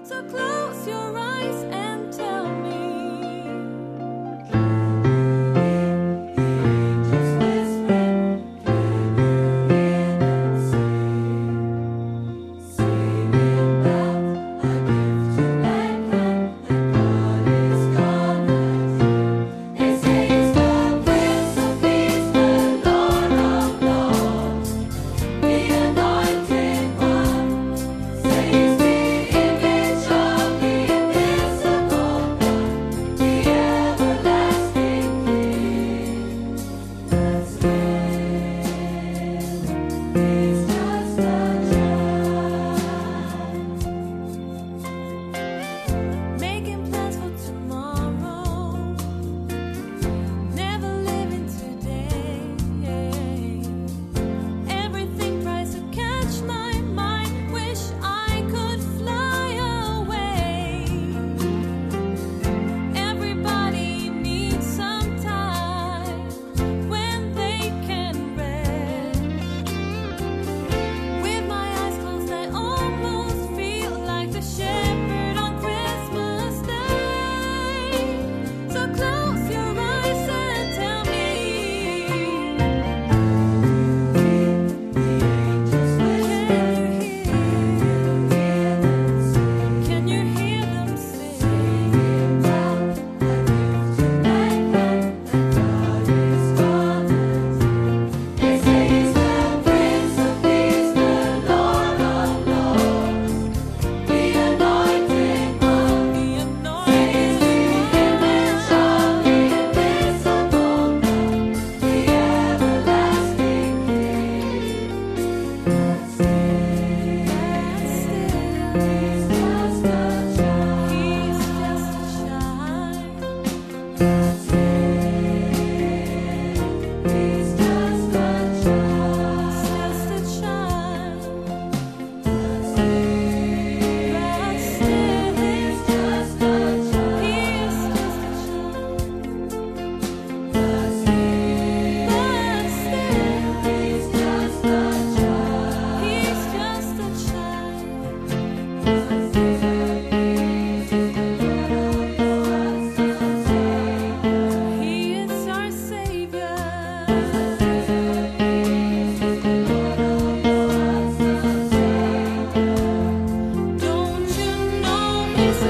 So close your eyes and tell me. Making plans for tomorrow, never living today. Everything tries to catch my mind. Wish I could fly away. Everybody needs some time when they can rest. With my eyes closed, I almost feel like the shepherd on Christmas Day. So close your eyes and tell me. Can you hear them sing? This is the Prince of Peace, the Lord of Lords, the Anointed One, the Anointed Image of the Invisible God, the Everlasting King. He's just a child. He's just a child. He's just a child. He's just a child. He is our Savior. Don't you know He's